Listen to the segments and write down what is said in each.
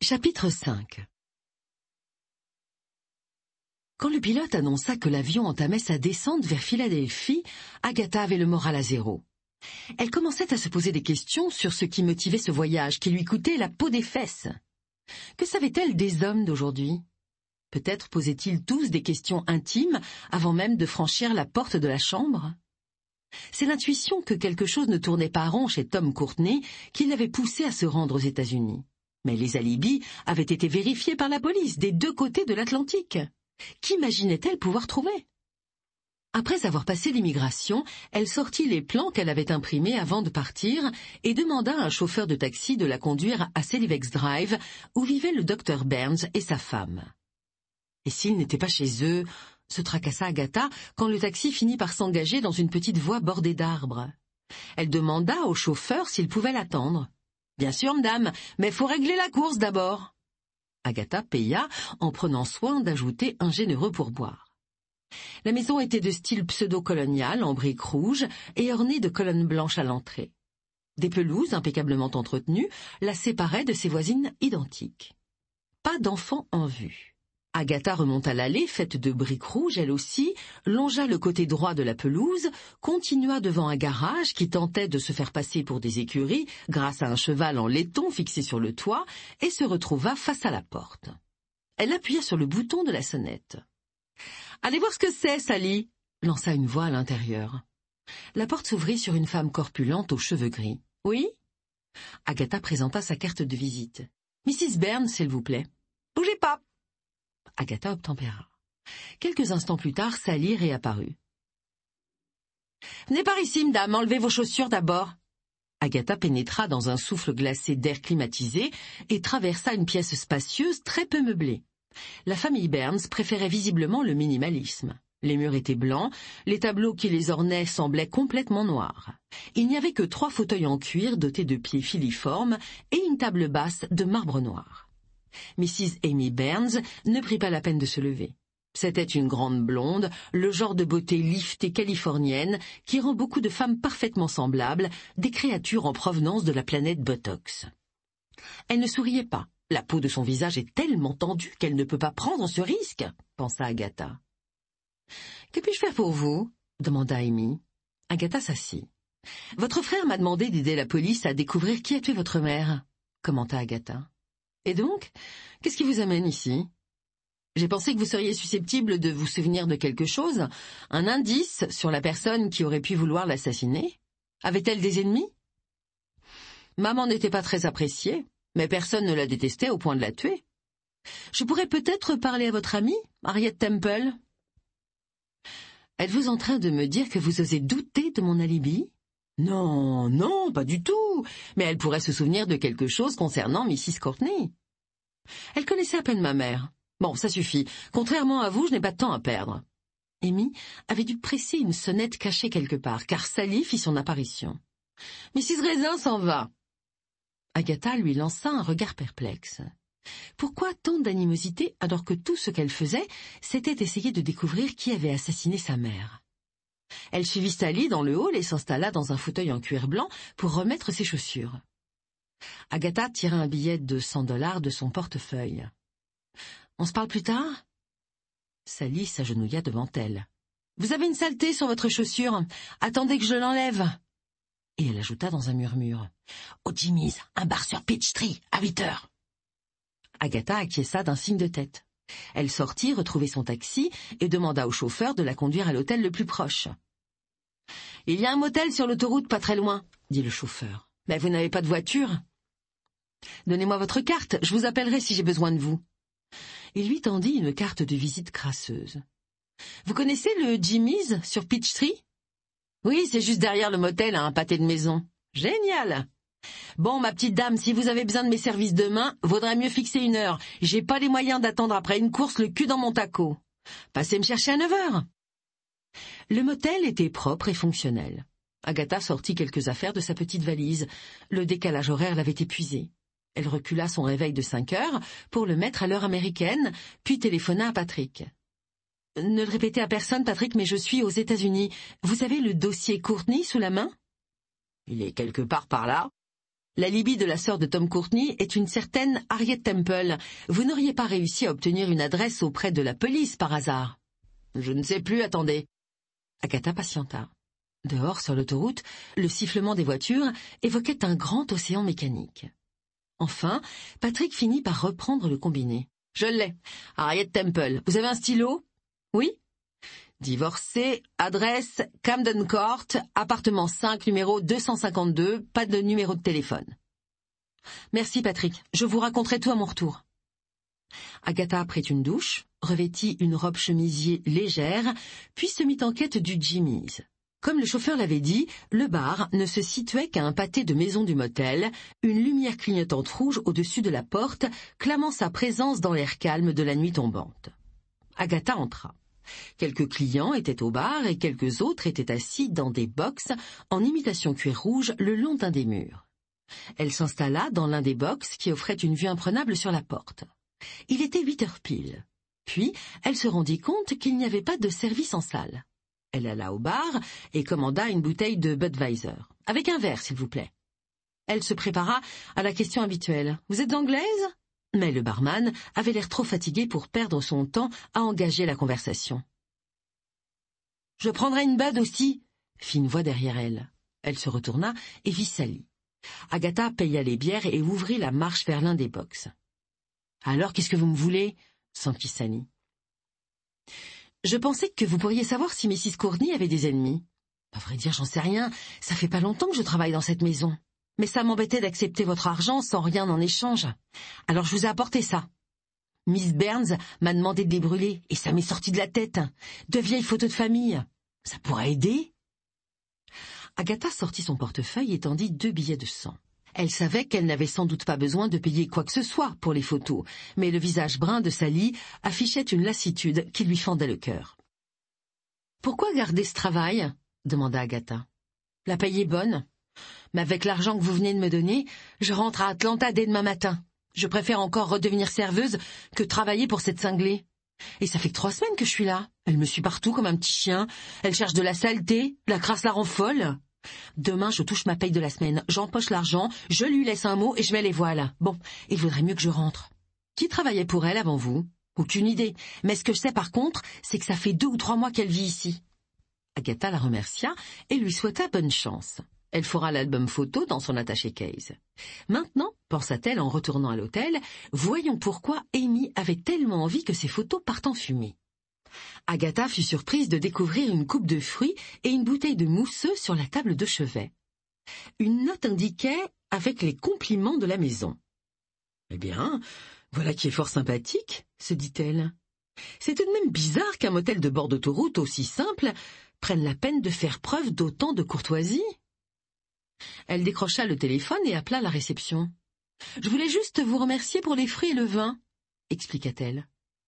Chapitre 5. Quand le pilote annonça que l'avion entamait sa descente vers Philadelphie, Agatha avait le moral à zéro. Elle commençait à se poser des questions sur ce qui motivait ce voyage qui lui coûtait la peau des fesses. Que savait-elle des hommes d'aujourd'hui? Peut-être posaient-ils tous des questions intimes avant même de franchir la porte de la chambre? C'est l'intuition que quelque chose ne tournait pas rond chez Tom Courtney qui l'avait poussé à se rendre aux États-Unis. Mais les alibis avaient été vérifiés par la police des deux côtés de l'Atlantique. Qu'imaginait-elle pouvoir trouver? Après avoir passé l'immigration, elle sortit les plans qu'elle avait imprimés avant de partir et demanda à un chauffeur de taxi de la conduire à Selivex Drive, où vivait le docteur Burns et sa femme. Et s'ils n'étaient pas chez eux, se tracassa Agatha quand le taxi finit par s'engager dans une petite voie bordée d'arbres. Elle demanda au chauffeur s'il pouvait l'attendre. « Bien sûr, madame, mais faut régler la course d'abord. » Agatha paya en prenant soin d'ajouter un généreux pourboire. La maison était de style pseudo-colonial en briques rouges et ornée de colonnes blanches à l'entrée. Des pelouses impeccablement entretenues la séparaient de ses voisines identiques. Pas d'enfants en vue. Agatha remonta l'allée faite de briques rouges elle aussi, longea le côté droit de la pelouse, continua devant un garage qui tentait de se faire passer pour des écuries grâce à un cheval en laiton fixé sur le toit et se retrouva face à la porte. Elle appuya sur le bouton de la sonnette. « Allez voir ce que c'est, Sally !» lança une voix à l'intérieur. La porte s'ouvrit sur une femme corpulente aux cheveux gris. « Oui ?» Agatha présenta sa carte de visite. « Mrs. Burns, s'il vous plaît. »« Bougez pas !» Agatha obtempéra. Quelques instants plus tard, Sally réapparut. « Venez par ici, madame, enlevez vos chaussures d'abord. » Agatha pénétra dans un souffle glacé d'air climatisé et traversa une pièce spacieuse très peu meublée. La famille Burns préférait visiblement le minimalisme. Les murs étaient blancs, les tableaux qui les ornaient semblaient complètement noirs. Il n'y avait que 3 fauteuils en cuir dotés de pieds filiformes et une table basse de marbre noir. Mrs. Amy Burns ne prit pas la peine de se lever. C'était une grande blonde, le genre de beauté liftée californienne qui rend beaucoup de femmes parfaitement semblables, des créatures en provenance de la planète Botox. Elle ne souriait pas. La peau de son visage est tellement tendue qu'elle ne peut pas prendre ce risque, pensa Agatha. « Que puis-je faire pour vous ?» demanda Amy. Agatha s'assit. « Votre frère m'a demandé d'aider la police à découvrir qui a tué votre mère, » commenta Agatha. « Et donc, qu'est-ce qui vous amène ici ? J'ai pensé que vous seriez susceptible de vous souvenir de quelque chose, un indice sur la personne qui aurait pu vouloir l'assassiner. Avait-elle des ennemis ? Maman n'était pas très appréciée, mais personne ne la détestait au point de la tuer. Je pourrais peut-être parler à votre amie, Harriet Temple. Êtes-vous en train de me dire que vous osez douter de mon alibi ? Non, non, pas du tout, mais elle pourrait se souvenir de quelque chose concernant Mrs. Courtney. Elle connaissait à peine ma mère. Bon, ça suffit. Contrairement à vous, je n'ai pas de temps à perdre. Amy avait dû presser une sonnette cachée quelque part, car Sally fit son apparition. Mrs. Raisin s'en va. Agatha lui lança un regard perplexe. Pourquoi tant d'animosité alors que tout ce qu'elle faisait, c'était essayer de découvrir qui avait assassiné sa mère? Elle suivit Sally dans le hall et s'installa dans un fauteuil en cuir blanc pour remettre ses chaussures. Agatha tira un billet de $100 de son portefeuille. « On se parle plus tard ?» Sally s'agenouilla devant elle. « Vous avez une saleté sur votre chaussure. Attendez que je l'enlève. » Et elle ajouta dans un murmure. « Au Jimmy's, un bar sur Peachtree, à 8h. » Agatha acquiesça d'un signe de tête. Elle sortit retrouver son taxi et demanda au chauffeur de la conduire à l'hôtel le plus proche. « Il y a un motel sur l'autoroute pas très loin, » dit le chauffeur. « Mais vous n'avez pas de voiture ?»« Donnez-moi votre carte, je vous appellerai si j'ai besoin de vous. » Il lui tendit une carte de visite crasseuse. « Vous connaissez le Jimmy's sur Peachtree ?»« Oui, c'est juste derrière le motel à un pâté de maison. »« Génial !» « Bon, ma petite dame, si vous avez besoin de mes services demain, vaudrait mieux fixer une heure. J'ai pas les moyens d'attendre après une course le cul dans mon taco. Passez me chercher à 9h. » Le motel était propre et fonctionnel. Agatha sortit quelques affaires de sa petite valise. Le décalage horaire l'avait épuisée. Elle recula son réveil de 5h pour le mettre à l'heure américaine, puis téléphona à Patrick. « Ne le répétez à personne, Patrick, mais je suis aux États-Unis. Vous avez le dossier Courtney sous la main ? » « Il est quelque part par là. » L'alibi de la sœur de Tom Courtney est une certaine Harriet Temple. Vous n'auriez pas réussi à obtenir une adresse auprès de la police par hasard? Je ne sais plus, attendez. Agatha patienta. Dehors, sur l'autoroute, le sifflement des voitures évoquait un grand océan mécanique. Enfin, Patrick finit par reprendre le combiné. Je l'ai. Harriet Temple. Vous avez un stylo? Oui. Divorcé, adresse Camden Court, appartement 5, numéro 252, pas de numéro de téléphone. Merci Patrick, je vous raconterai tout à mon retour. Agatha prit une douche, revêtit une robe chemisier légère, puis se mit en quête du Jimmy's. Comme le chauffeur l'avait dit, le bar ne se situait qu'à un pâté de maison du motel, une lumière clignotante rouge au-dessus de la porte, clamant sa présence dans l'air calme de la nuit tombante. Agatha entra. Quelques clients étaient au bar et quelques autres étaient assis dans des box en imitation cuir rouge le long d'un des murs. Elle s'installa dans l'un des box qui offrait une vue imprenable sur la porte. Il était 8 heures pile. Puis, elle se rendit compte qu'il n'y avait pas de service en salle. Elle alla au bar et commanda une bouteille de Budweiser. « Avec un verre, s'il vous plaît. » Elle se prépara à la question habituelle. « Vous êtes anglaise ?» Mais le barman avait l'air trop fatigué pour perdre son temps à engager la conversation. « Je prendrai une Bud aussi !» fit une voix derrière elle. Elle se retourna et vit Sally. Agatha paya les bières et ouvrit la marche vers l'un des box. « Alors, qu'est-ce que vous me voulez ?» s'enquit Sally. « Je pensais que vous pourriez savoir si Mrs. Courtney avait des ennemis. À vrai dire, j'en sais rien. Ça fait pas longtemps que je travaille dans cette maison. Mais ça m'embêtait d'accepter votre argent sans rien en échange. Alors je vous ai apporté ça. Miss Burns m'a demandé de les brûler et ça m'est sorti de la tête. De vieilles photos de famille. Ça pourrait aider ?» Agatha sortit son portefeuille et tendit 2 billets de 100. Elle savait qu'elle n'avait sans doute pas besoin de payer quoi que ce soit pour les photos, mais le visage brun de Sally affichait une lassitude qui lui fendait le cœur. « Pourquoi garder ce travail ?» demanda Agatha. « La paye est bonne. Mais avec l'argent que vous venez de me donner, je rentre à Atlanta dès demain matin. Je préfère encore redevenir serveuse que travailler pour cette cinglée. Et ça fait que 3 semaines que je suis là. Elle me suit partout comme un petit chien. Elle cherche de la saleté, la crasse la rend folle. Demain, je touche ma paye de la semaine. J'empoche l'argent, je lui laisse un mot et je mets les voiles. Bon, il vaudrait mieux que je rentre. Qui travaillait pour elle avant vous? Aucune idée. Mais ce que je sais par contre, c'est que ça fait 2 ou 3 mois qu'elle vit ici. » Agatha la remercia et lui souhaita bonne chance. Elle fera l'album photo dans son attaché case. Maintenant, pensa-t-elle en retournant à l'hôtel, voyons pourquoi Amy avait tellement envie que ses photos partent en fumée. Agatha fut surprise de découvrir une coupe de fruits et une bouteille de mousseux sur la table de chevet. Une note indiquait « avec les compliments de la maison ». « Eh bien, voilà qui est fort sympathique », se dit-elle. « C'est tout de même bizarre qu'un motel de bord d'autoroute aussi simple prenne la peine de faire preuve d'autant de courtoisie. » Elle décrocha le téléphone et appela la réception. « Je voulais juste vous remercier pour les fruits et le vin, » expliqua-t-elle.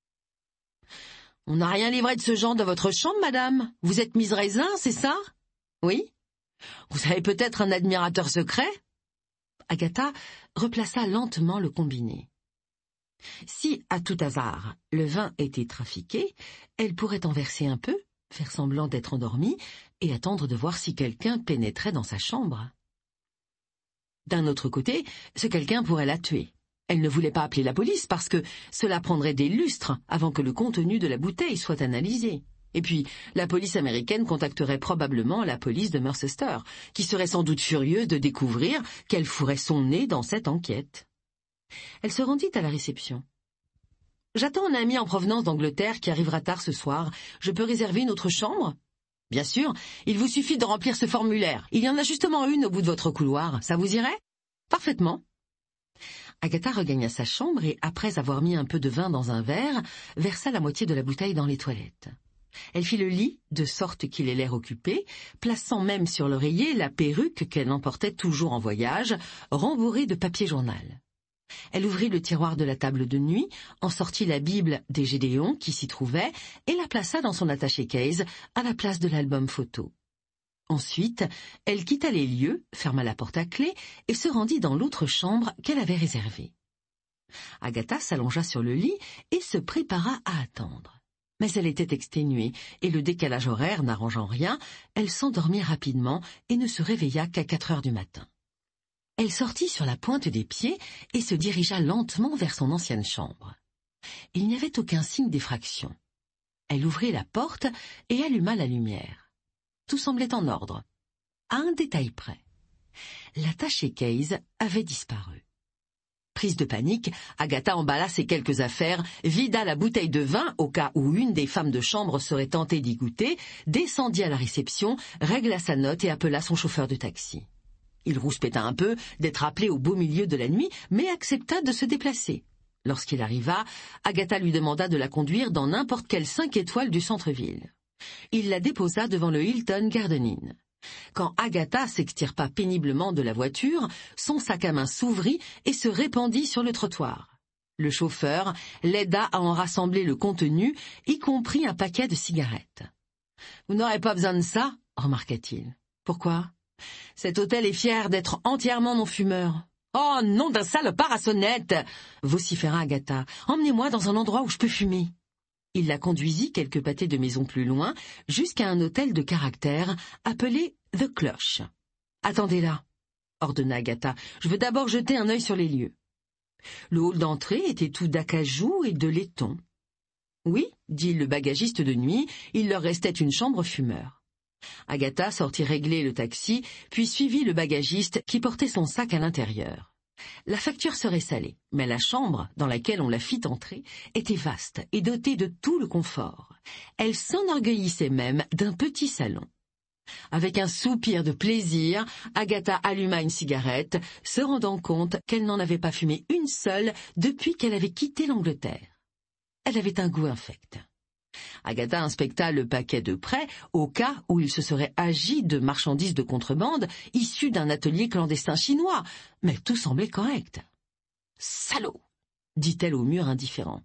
« On n'a rien livré de ce genre dans votre chambre, madame. Vous êtes Miss Raisin, c'est ça? Oui? Vous avez peut-être un admirateur secret? » Agatha replaça lentement le combiné. Si, à tout hasard, le vin était trafiqué, elle pourrait en verser un peu, faire semblant d'être endormie et attendre de voir si quelqu'un pénétrait dans sa chambre. D'un autre côté, ce quelqu'un pourrait la tuer. Elle ne voulait pas appeler la police parce que cela prendrait des lustres avant que le contenu de la bouteille soit analysé. Et puis, la police américaine contacterait probablement la police de Mercester, qui serait sans doute furieuse de découvrir qu'elle fourrait son nez dans cette enquête. Elle se rendit à la réception. « J'attends un ami en provenance d'Angleterre qui arrivera tard ce soir. Je peux réserver une autre chambre ? » « Bien sûr, il vous suffit de remplir ce formulaire. Il y en a justement une au bout de votre couloir. Ça vous irait ? » « Parfaitement. » Agatha regagna sa chambre et, après avoir mis un peu de vin dans un verre, versa la moitié de la bouteille dans les toilettes. Elle fit le lit, de sorte qu'il ait l'air occupé, plaçant même sur l'oreiller la perruque qu'elle emportait toujours en voyage, rembourrée de papier journal. Elle ouvrit le tiroir de la table de nuit, en sortit la Bible des Gédéons qui s'y trouvait et la plaça dans son attaché case à la place de l'album photo. Ensuite, elle quitta les lieux, ferma la porte à clé et se rendit dans l'autre chambre qu'elle avait réservée. Agatha s'allongea sur le lit et se prépara à attendre. Mais elle était exténuée et le décalage horaire n'arrangeant rien, elle s'endormit rapidement et ne se réveilla qu'à 4 heures du matin. Elle sortit sur la pointe des pieds et se dirigea lentement vers son ancienne chambre. Il n'y avait aucun signe d'effraction. Elle ouvrit la porte et alluma la lumière. Tout semblait en ordre, à un détail près. L'attaché case avait disparu. Prise de panique, Agatha emballa ses quelques affaires, vida la bouteille de vin au cas où une des femmes de chambre serait tentée d'y goûter, descendit à la réception, régla sa note et appela son chauffeur de taxi. Il rouspéta un peu d'être appelé au beau milieu de la nuit, mais accepta de se déplacer. Lorsqu'il arriva, Agatha lui demanda de la conduire dans n'importe quelle 5 étoiles du centre-ville. Il la déposa devant le Hilton Garden Inn. Quand Agatha s'extirpa péniblement de la voiture, son sac à main s'ouvrit et se répandit sur le trottoir. Le chauffeur l'aida à en rassembler le contenu, y compris un paquet de cigarettes. « Vous n'aurez pas besoin de ça ?» remarqua-t-il. « Pourquoi ? Cet hôtel est fier d'être entièrement non-fumeur. »« Oh, nom d'un salopard à sonnette !» vociféra Agatha. « Emmenez-moi dans un endroit où je peux fumer. » Il la conduisit quelques pâtés de maison plus loin, jusqu'à un hôtel de caractère appelé The Cloche. « Attendez là !» ordonna Agatha. « Je veux d'abord jeter un œil sur les lieux. » Le hall d'entrée était tout d'acajou et de laiton. « Oui, » dit le bagagiste de nuit, il leur restait une chambre fumeur. Agatha sortit régler le taxi, puis suivit le bagagiste qui portait son sac à l'intérieur. La facture serait salée, mais la chambre, dans laquelle on la fit entrer, était vaste et dotée de tout le confort. Elle s'enorgueillissait même d'un petit salon. Avec un soupir de plaisir, Agatha alluma une cigarette, se rendant compte qu'elle n'en avait pas fumé une seule depuis qu'elle avait quitté l'Angleterre. Elle avait un goût infect. Agatha inspecta le paquet de près au cas où il se serait agi de marchandises de contrebande issues d'un atelier clandestin chinois, mais tout semblait correct. « Salaud !» dit-elle au mur indifférent.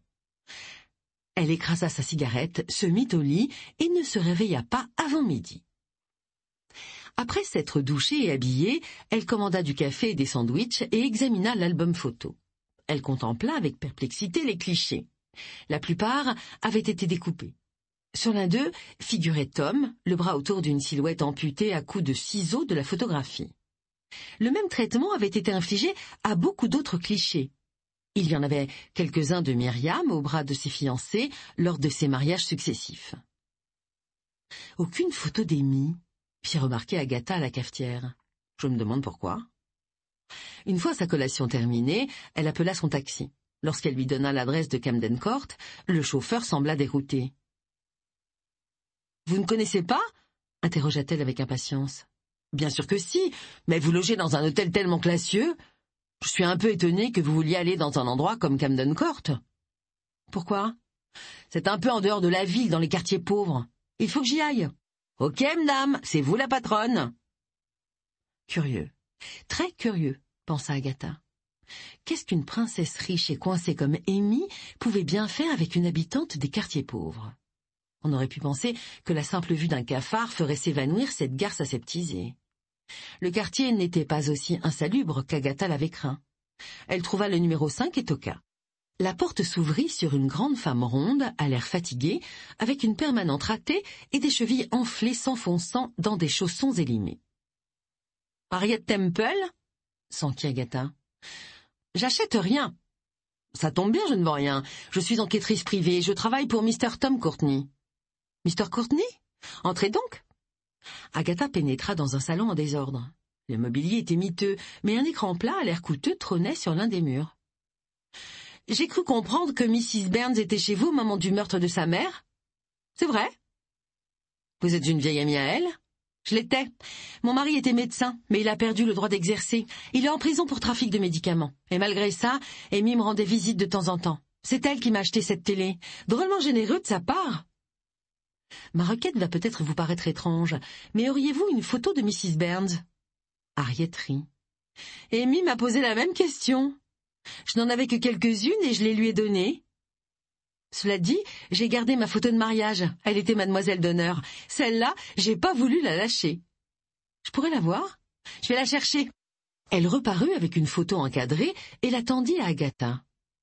Elle écrasa sa cigarette, se mit au lit et ne se réveilla pas avant midi. Après s'être douchée et habillée, elle commanda du café et des sandwichs et examina l'album photo. Elle contempla avec perplexité les clichés. La plupart avaient été découpés. Sur l'un d'eux figurait Tom, le bras autour d'une silhouette amputée à coups de ciseaux de la photographie. Le même traitement avait été infligé à beaucoup d'autres clichés. Il y en avait quelques-uns de Myriam au bras de ses fiancés lors de ses mariages successifs. « Aucune photo d'Amy », fit remarquer Agatha à la cafetière. Je me demande pourquoi. Une fois sa collation terminée, elle appela son taxi. Lorsqu'elle lui donna l'adresse de Camden Court, le chauffeur sembla dérouté. « Vous ne connaissez pas ?» interrogea-t-elle avec impatience. « Bien sûr que si, mais vous logez dans un hôtel tellement classieux. Je suis un peu étonnée que vous vouliez aller dans un endroit comme Camden Court. »« Pourquoi ? C'est un peu en dehors de la ville, dans les quartiers pauvres. Il faut que j'y aille. »« Ok, madame, c'est vous la patronne. » Curieux, très curieux, pensa Agatha. Qu'est-ce qu'une princesse riche et coincée comme Amy pouvait bien faire avec une habitante des quartiers pauvres? On aurait pu penser que la simple vue d'un cafard ferait s'évanouir cette garce aseptisée. Le quartier n'était pas aussi insalubre qu'Agatha l'avait craint. Elle trouva le numéro 5 et toqua. La porte s'ouvrit sur une grande femme ronde, à l'air fatiguée, avec une permanente ratée et des chevilles enflées s'enfonçant dans des chaussons élimés. « Harriet Temple ?» s'enquit Agatha. « J'achète rien. »« Ça tombe bien, je ne vends rien. Je suis enquêtrice privée, je travaille pour Mr. Tom Courtney. »« Mr. Courtney ? Entrez donc. » Agatha pénétra dans un salon en désordre. Le mobilier était miteux, mais un écran plat à l'air coûteux trônait sur l'un des murs. « J'ai cru comprendre que Mrs. Burns était chez vous au moment du meurtre de sa mère. C'est vrai ? Vous êtes une vieille amie à elle ? Je l'étais. Mon mari était médecin, mais il a perdu le droit d'exercer. Il est en prison pour trafic de médicaments. Et malgré ça, Amy me rendait visite de temps en temps. C'est elle qui m'a acheté cette télé. Drôlement généreux de sa part. Ma requête va peut-être vous paraître étrange, mais auriez-vous une photo de Mrs. Burns ? Harriet rit. Amy m'a posé la même question. Je n'en avais que quelques-unes et je les lui ai données. Cela dit, j'ai gardé ma photo de mariage. Elle était mademoiselle d'honneur. Celle-là, j'ai pas voulu la lâcher. Je pourrais la voir ? Je vais la chercher. Elle reparut avec une photo encadrée et la tendit à Agatha.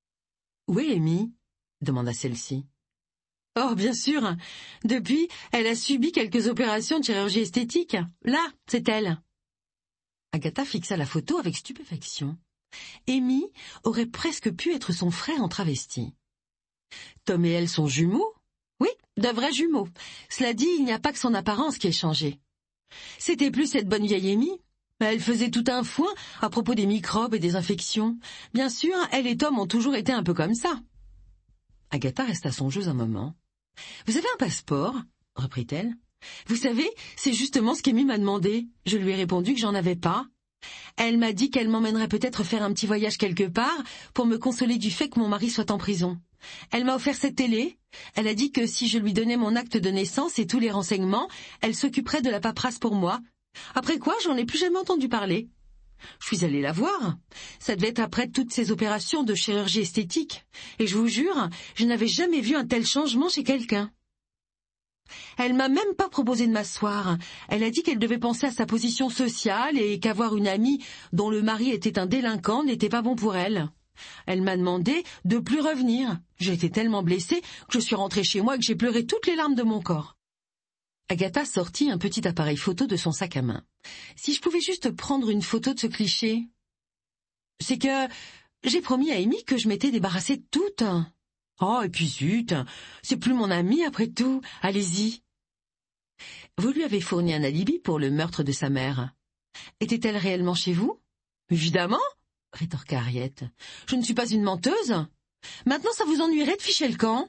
« Où est Amy ? » demanda celle-ci. « Oh, bien sûr. Depuis, elle a subi quelques opérations de chirurgie esthétique. Là, c'est elle. » Agatha fixa la photo avec stupéfaction. Amy aurait presque pu être son frère en travesti. Tom et elle sont jumeaux? Oui, de vrais jumeaux. Cela dit, il n'y a pas que son apparence qui ait changé. C'était plus cette bonne vieille Amy. Elle faisait tout un foin à propos des microbes et des infections. Bien sûr, elle et Tom ont toujours été un peu comme ça. Agatha resta songeuse un moment. « Vous avez un passeport ?» reprit-elle. « Vous savez, c'est justement ce qu'Amy m'a demandé. Je lui ai répondu que j'en avais pas. Elle m'a dit qu'elle m'emmènerait peut-être faire un petit voyage quelque part pour me consoler du fait que mon mari soit en prison. Elle m'a offert cette télé. Elle a dit que si je lui donnais mon acte de naissance et tous les renseignements, elle s'occuperait de la paperasse pour moi. Après quoi, j'en ai plus jamais entendu parler. Je suis allée la voir. Ça devait être après toutes ces opérations de chirurgie esthétique. Et je vous jure, je n'avais jamais vu un tel changement chez quelqu'un. Elle m'a même pas proposé de m'asseoir. Elle a dit qu'elle devait penser à sa position sociale et qu'avoir une amie dont le mari était un délinquant n'était pas bon pour elle. Elle m'a demandé de plus revenir. J'ai été tellement blessée que je suis rentrée chez moi et que j'ai pleuré toutes les larmes de mon corps. Agatha sortit un petit appareil photo de son sac à main. Si je pouvais juste prendre une photo de ce cliché. C'est que j'ai promis à Amy que je m'étais débarrassée de toutes. Oh, et puis zut, c'est plus mon amie après tout. Allez-y. Vous lui avez fourni un alibi pour le meurtre de sa mère. Était-elle réellement chez vous? Évidemment, rétorqua Harriet. Je ne suis pas une menteuse. Maintenant, ça vous ennuierait de ficher le camp?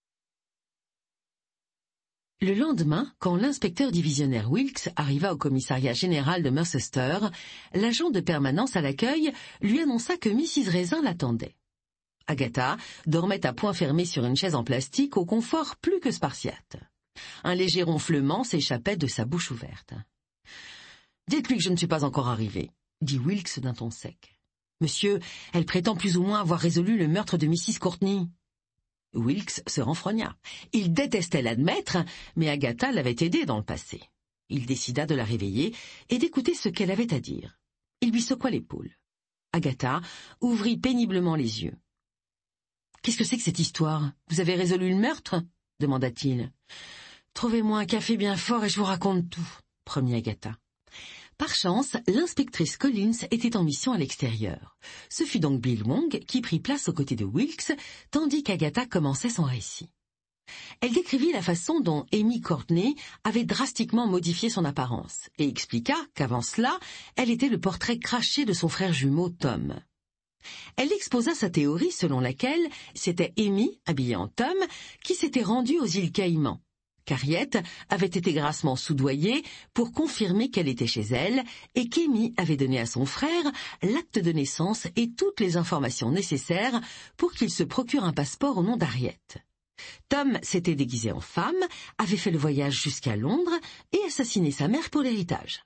Le lendemain, quand l'inspecteur divisionnaire Wilkes arriva au commissariat général de Mercester, l'agent de permanence à l'accueil lui annonça que Mrs. Raisin l'attendait. Agatha dormait à poing fermé sur une chaise en plastique au confort plus que spartiate. Un léger ronflement s'échappait de sa bouche ouverte. « Dites-lui que je ne suis pas encore arrivé, » dit Wilkes d'un ton sec. « Monsieur, elle prétend plus ou moins avoir résolu le meurtre de Mrs. Courtney. » Wilkes se renfrogna. Il détestait l'admettre, mais Agatha l'avait aidé dans le passé. Il décida de la réveiller et d'écouter ce qu'elle avait à dire. Il lui secoua l'épaule. Agatha ouvrit péniblement les yeux. « Qu'est-ce que c'est que cette histoire? Vous avez résolu le meurtre ?» demanda-t-il. « Trouvez-moi un café bien fort et je vous raconte tout, » promit Agatha. Par chance, l'inspectrice Collins était en mission à l'extérieur. Ce fut donc Bill Wong qui prit place aux côtés de Wilkes, tandis qu'Agatha commençait son récit. Elle décrivit la façon dont Amy Courtney avait drastiquement modifié son apparence et expliqua qu'avant cela, elle était le portrait craché de son frère jumeau Tom. Elle exposa sa théorie selon laquelle c'était Amy, habillée en Tom, qui s'était rendue aux îles Caïmans. Harriet avait été grassement soudoyée pour confirmer qu'elle était chez elle et qu'Amy avait donné à son frère l'acte de naissance et toutes les informations nécessaires pour qu'il se procure un passeport au nom d'Harriet. Tom s'était déguisé en femme, avait fait le voyage jusqu'à Londres et assassiné sa mère pour l'héritage.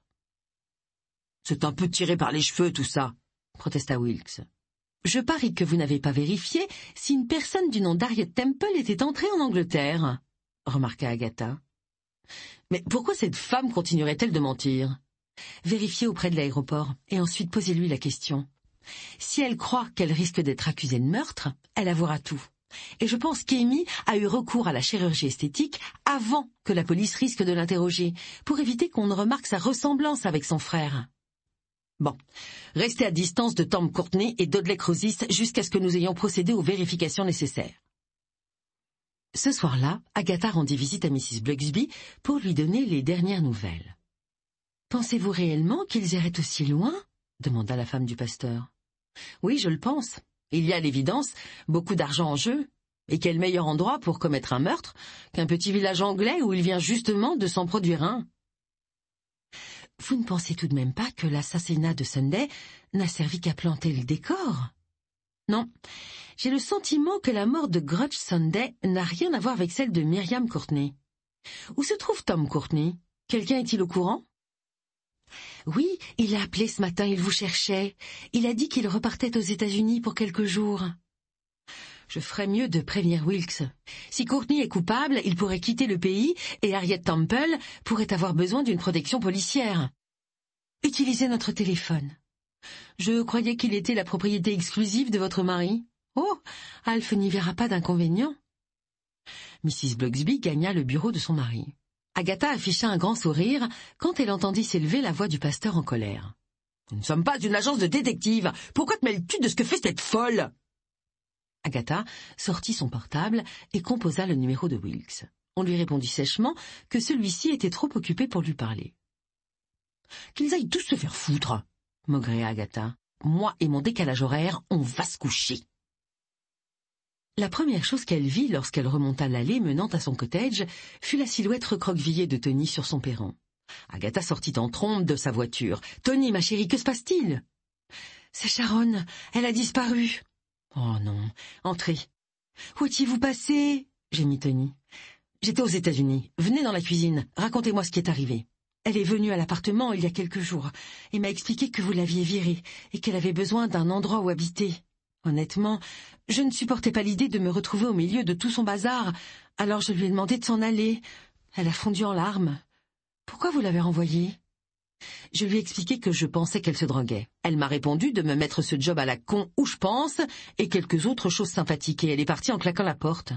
« C'est un peu tiré par les cheveux tout ça, » protesta Wilkes. « Je parie que vous n'avez pas vérifié si une personne du nom d'Harriet Temple était entrée en Angleterre. » remarqua Agatha. « Mais pourquoi cette femme continuerait-elle de mentir? Vérifiez auprès de l'aéroport et ensuite posez-lui la question. Si elle croit qu'elle risque d'être accusée de meurtre, elle avouera tout. Et je pense qu'Amy a eu recours à la chirurgie esthétique avant que la police risque de l'interroger, pour éviter qu'on ne remarque sa ressemblance avec son frère. Bon, restez à distance de Tom Courtney et d'Audley Crozis jusqu'à ce que nous ayons procédé aux vérifications nécessaires. » Ce soir-là, Agatha rendit visite à Mrs. Blugsby pour lui donner les dernières nouvelles. « Pensez-vous réellement qu'ils iraient aussi loin ?» demanda la femme du pasteur. « Oui, je le pense. Il y a à l'évidence beaucoup d'argent en jeu. Et quel meilleur endroit pour commettre un meurtre qu'un petit village anglais où il vient justement de s'en produire un. » « Vous ne pensez tout de même pas que l'assassinat de Sunday n'a servi qu'à planter le décor ? » Non, j'ai le sentiment que la mort de Grudge Sunday n'a rien à voir avec celle de Myriam Courtney. Où se trouve Tom Courtney? Quelqu'un est-il au courant? Oui, il a appelé ce matin, il vous cherchait. Il a dit qu'il repartait aux États-Unis pour quelques jours. Je ferais mieux de prévenir Wilkes. Si Courtney est coupable, il pourrait quitter le pays et Harriet Temple pourrait avoir besoin d'une protection policière. Utilisez notre téléphone. Je croyais qu'il était la propriété exclusive de votre mari. Oh, Alf n'y verra pas d'inconvénient. Mrs. Blugsby gagna le bureau de son mari. Agatha afficha un grand sourire quand elle entendit s'élever la voix du pasteur en colère. Nous ne sommes pas une agence de détectives. Pourquoi te mêles-tu de ce que fait cette folle? Agatha sortit son portable et composa le numéro de Wilkes. On lui répondit sèchement que celui-ci était trop occupé pour lui parler. « Qu'ils aillent tous se faire foutre !» maugréa Agatha. « Moi et mon décalage horaire, on va se coucher. » La première chose qu'elle vit lorsqu'elle remonta l'allée menant à son cottage fut la silhouette recroquevillée de Tony sur son perron. Agatha sortit en trombe de sa voiture. « Tony, ma chérie, que se passe-t-il ?»« C'est Sharon, elle a disparu. »« Oh non, entrez. »« Où étiez-vous passé ?» gémit Tony. « J'étais aux États-Unis. Venez dans la cuisine, racontez-moi ce qui est arrivé. » Elle est venue à l'appartement il y a quelques jours et m'a expliqué que vous l'aviez virée et qu'elle avait besoin d'un endroit où habiter. Honnêtement, je ne supportais pas l'idée de me retrouver au milieu de tout son bazar, alors je lui ai demandé de s'en aller. Elle a fondu en larmes. « Pourquoi vous l'avez renvoyée ?» Je lui ai expliqué que je pensais qu'elle se droguait. Elle m'a répondu de me mettre ce job à la con où je pense et quelques autres choses sympathiques et elle est partie en claquant la porte.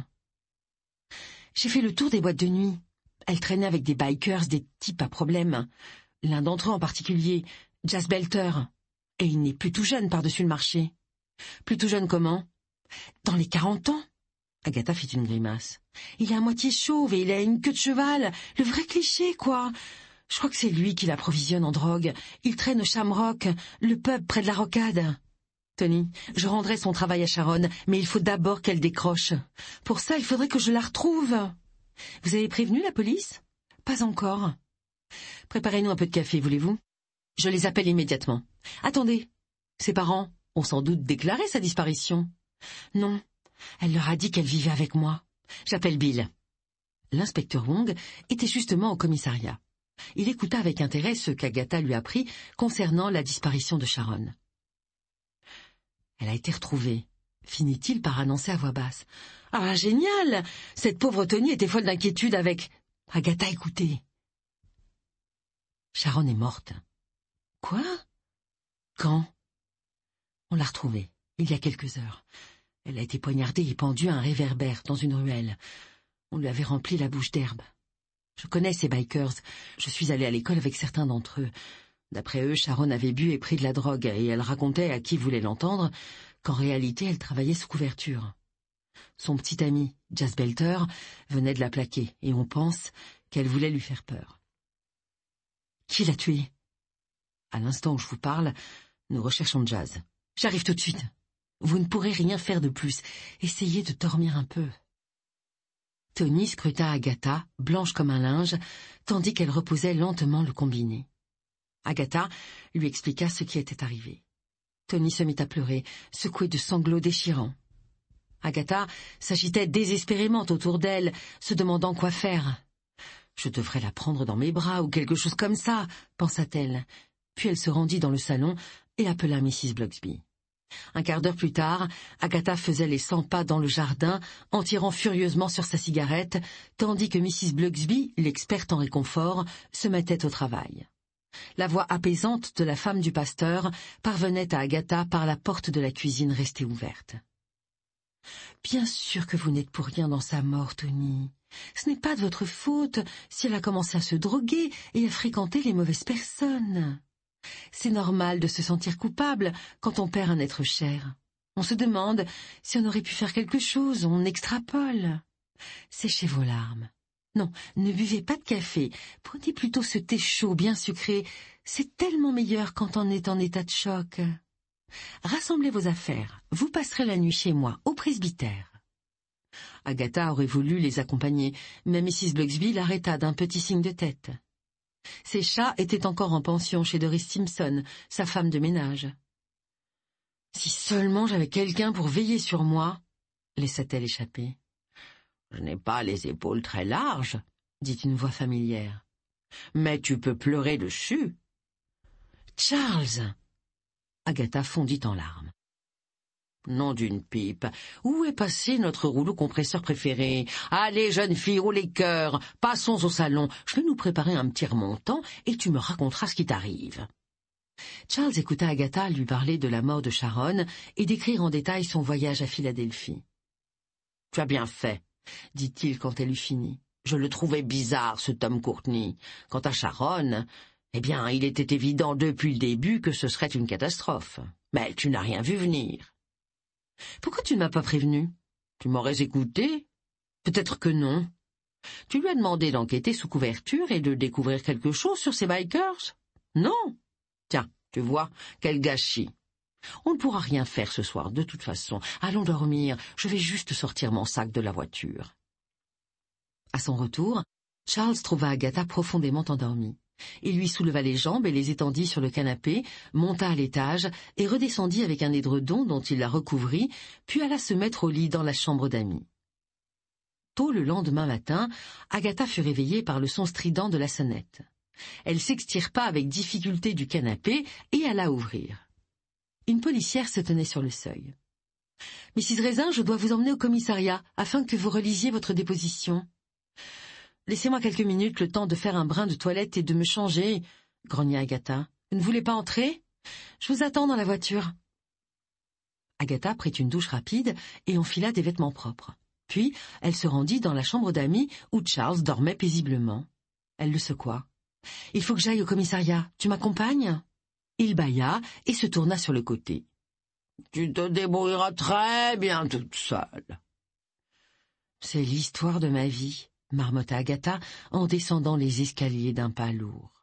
J'ai fait le tour des boîtes de nuit. Elle traînait avec des bikers, des types à problème. L'un d'entre eux en particulier, Jas Belter. Et il n'est plus tout jeune par-dessus le marché. Plus tout jeune comment? Dans les 40 ans. Agatha fit une grimace. Il est à moitié chauve et il a une queue de cheval. Le vrai cliché, quoi. Je crois que c'est lui qui l'approvisionne en drogue. Il traîne au Shamrock, le pub près de la rocade. Tony, je rendrai son travail à Sharon, mais il faut d'abord qu'elle décroche. Pour ça, il faudrait que je la retrouve. Vous avez prévenu la police? Pas encore. Préparez-nous un peu de café, voulez-vous? Je les appelle immédiatement. Attendez, ses parents ont sans doute déclaré sa disparition. Non, elle leur a dit qu'elle vivait avec moi. J'appelle Bill. L'inspecteur Wong était justement au commissariat. Il écouta avec intérêt ce qu'Agatha lui apprit concernant la disparition de Sharon. Elle a été retrouvée, finit-il par annoncer à voix basse. Ah, génial! Cette pauvre Tony était folle d'inquiétude avec... Agatha, écoutez. Sharon est morte. Quoi? Quand? On l'a retrouvée, il y a quelques heures. Elle a été poignardée et pendue à un réverbère dans une ruelle. On lui avait rempli la bouche d'herbe. Je connais ces bikers. Je suis allée à l'école avec certains d'entre eux. D'après eux, Sharon avait bu et pris de la drogue, et elle racontait à qui voulait l'entendre qu'en réalité, elle travaillait sous couverture. Son petit ami, Jas Belter, venait de la plaquer, et on pense qu'elle voulait lui faire peur. Qui l'a tuée? À l'instant où je vous parle, nous recherchons Jas. J'arrive tout de suite. Vous ne pourrez rien faire de plus. Essayez de dormir un peu. Tony scruta Agatha, blanche comme un linge, tandis qu'elle reposait lentement le combiné. Agatha lui expliqua ce qui était arrivé. Tony se mit à pleurer, secoué de sanglots déchirants. Agatha s'agitait désespérément autour d'elle, se demandant quoi faire. « Je devrais la prendre dans mes bras ou quelque chose comme ça », pensa-t-elle. Puis elle se rendit dans le salon et appela Mrs. Blocksby. Un quart d'heure plus tard, Agatha faisait les 100 pas dans le jardin, en tirant furieusement sur sa cigarette, tandis que Mrs. Blocksby, l'experte en réconfort, se mettait au travail. La voix apaisante de la femme du pasteur parvenait à Agatha par la porte de la cuisine restée ouverte. « Bien sûr que vous n'êtes pour rien dans sa mort, Tony. Ce n'est pas de votre faute si elle a commencé à se droguer et à fréquenter les mauvaises personnes. C'est normal de se sentir coupable quand on perd un être cher. On se demande si on aurait pu faire quelque chose, on extrapole. Séchez vos larmes. Non, ne buvez pas de café, prenez plutôt ce thé chaud bien sucré, c'est tellement meilleur quand on est en état de choc. Rassemblez vos affaires, vous passerez la nuit chez moi, au presbytère. » Agatha aurait voulu les accompagner, mais Mrs. Blocksby l'arrêta d'un petit signe de tête. Ses chats étaient encore en pension chez Doris Simpson, sa femme de ménage. « Si seulement j'avais quelqu'un pour veiller sur moi » laissa-t-elle échapper. « Je n'ai pas les épaules très larges, » dit une voix familière. « Mais tu peux pleurer dessus. »« Charles !» Agatha fondit en larmes. « Nom d'une pipe, où est passé notre rouleau compresseur préféré? Allez, jeune fille, roule les cœurs, passons au salon, je vais nous préparer un petit remontant et tu me raconteras ce qui t'arrive. » Charles écouta Agatha lui parler de la mort de Sharon et décrire en détail son voyage à Philadelphie. « Tu as bien fait, » dit-il quand elle eut fini. « Je le trouvais bizarre, ce Tom Courtney. Quant à Sharon, Eh bien, il était évident depuis le début que ce serait une catastrophe. Mais tu n'as rien vu venir. Pourquoi tu ne m'as pas prévenu? Tu m'aurais écouté? Peut-être que non. Tu lui as demandé d'enquêter sous couverture et de découvrir quelque chose sur ces bikers? Non. Tiens, tu vois, quel gâchis. On ne pourra rien faire ce soir, de toute façon. Allons dormir, je vais juste sortir mon sac de la voiture. À son retour, Charles trouva Agatha profondément endormie. Il lui souleva les jambes et les étendit sur le canapé, monta à l'étage et redescendit avec un édredon dont il la recouvrit, puis alla se mettre au lit dans la chambre d'amis. Tôt le lendemain matin, Agatha fut réveillée par le son strident de la sonnette. Elle s'extirpa avec difficulté du canapé et alla ouvrir. Une policière se tenait sur le seuil. « Mrs. Raisin, je dois vous emmener au commissariat afin que vous relisiez votre déposition. »« Laissez-moi quelques minutes, le temps de faire un brin de toilette et de me changer, » grogna Agatha. « Vous ne voulez pas entrer? Je vous attends dans la voiture. » Agatha prit une douche rapide et enfila des vêtements propres. Puis, elle se rendit dans la chambre d'amis où Charles dormait paisiblement. Elle le secoua. « Il faut que j'aille au commissariat. Tu m'accompagnes ?» Il bâilla et se tourna sur le côté. « Tu te débrouilleras très bien toute seule. »« C'est l'histoire de ma vie, » marmotta Agatha en descendant les escaliers d'un pas lourd.